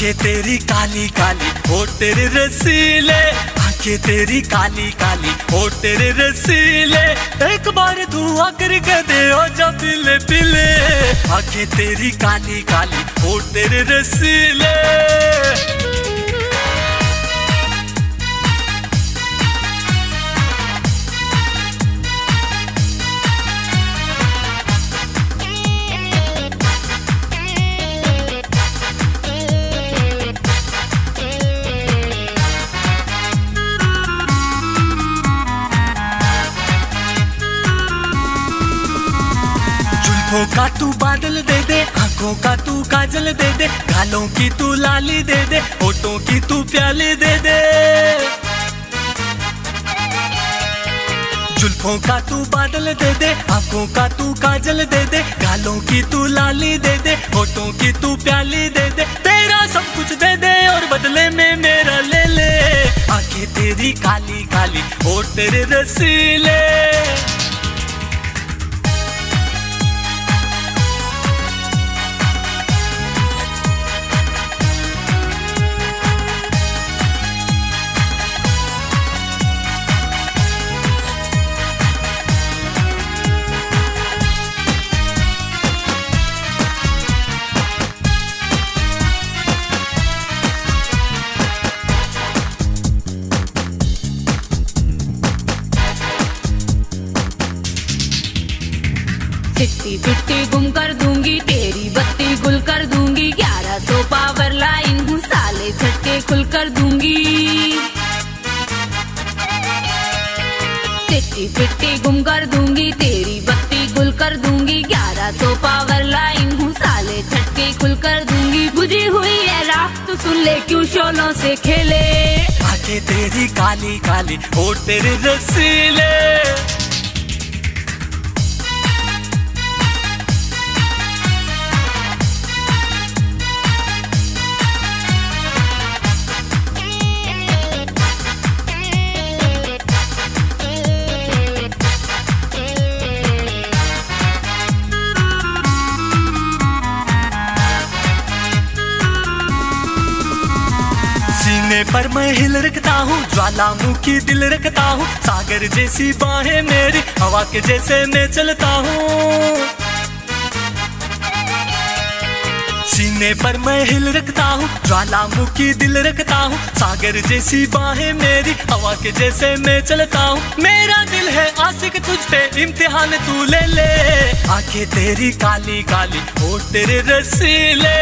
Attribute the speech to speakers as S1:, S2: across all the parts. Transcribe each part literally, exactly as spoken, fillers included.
S1: आंखें तेरी काली काली होठ तेरे रसीले, आंखें तेरी काली काली होठ तेरे रसीले, एक बार धुआं करके दे ओ जा पीले पीले, आंखें तेरी काली काली होठ तेरे रसीले। आँखों का तू बादल दे दे, आँखों का तू काजल दे दे, गालों की तू लाली दे दे, होठों की तू प्याली दे दे। जुल्फों का तू बादल दे दे, आँखों का तू काजल दे दे, गालों की तू लाली दे दे, होठों की तू प्याली दे दे, तेरा सब कुछ दे दे और बदले में मेरा ले ले, आँखें तेरी काली काली होठ तेरे रसीले।
S2: चिट्टी चिट्टी गुम कर दूंगी, तेरी बत्ती गुल कर दूंगी, ग्यारह सौ पावर लाइन हूँ, साले झटके खुल कर दूंगी। चिट्टी चिट्टी गुम कर दूंगी, तेरी बत्ती गुल कर दूंगी, ग्यारह सौ पावर लाइन हूँ, साले झटके खुल कर दूंगी। बुझी हुई है रात तो सुन ले, क्यों शोलों से खेले,
S1: आंखें तेरी काली काली होठ तेरे रसीले। सीने पर मैं हिल रखता हूँ, ज्वालामुखी दिल रखता हूँ, सागर जैसी बाहें मेरी हवा के जैसे मैं चलता हूँ। सीने पर मैं हिल रखता हूँ, ज्वालामुखी दिल रखता हूँ, सागर जैसी बाहें मेरी हवा के जैसे मैं चलता हूँ। मेरा दिल है आशिक तुझ पे, इम्तिहान तू ले ले, आंखें तेरी काली काली होठ तेरे रसीले।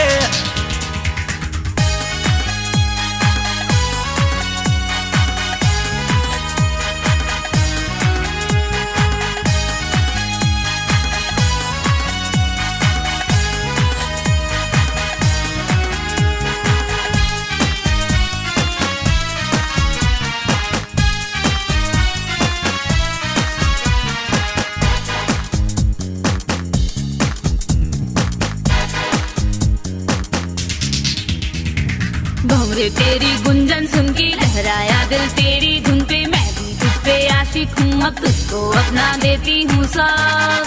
S2: भंवरे तेरी गुंजन सुन के लहराया दिल तेरी धुन पे, मैं भी तुझ पे आशिक हूँ, अब तुझको अपना देती हूँ सब।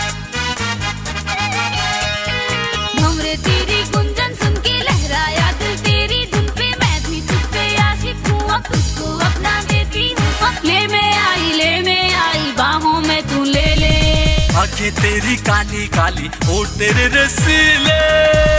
S2: भंवरे तेरी गुंजन सुन के लहराया दिल तेरी धुन पे, मैं भी तुझ पे आशिक हूँ, अब तुझको अपना देती हूँ सब। ले में आई ले में आई बाहों में तू ले ले,
S1: आंखें तेरी काली काली होठ तेरे रसीले।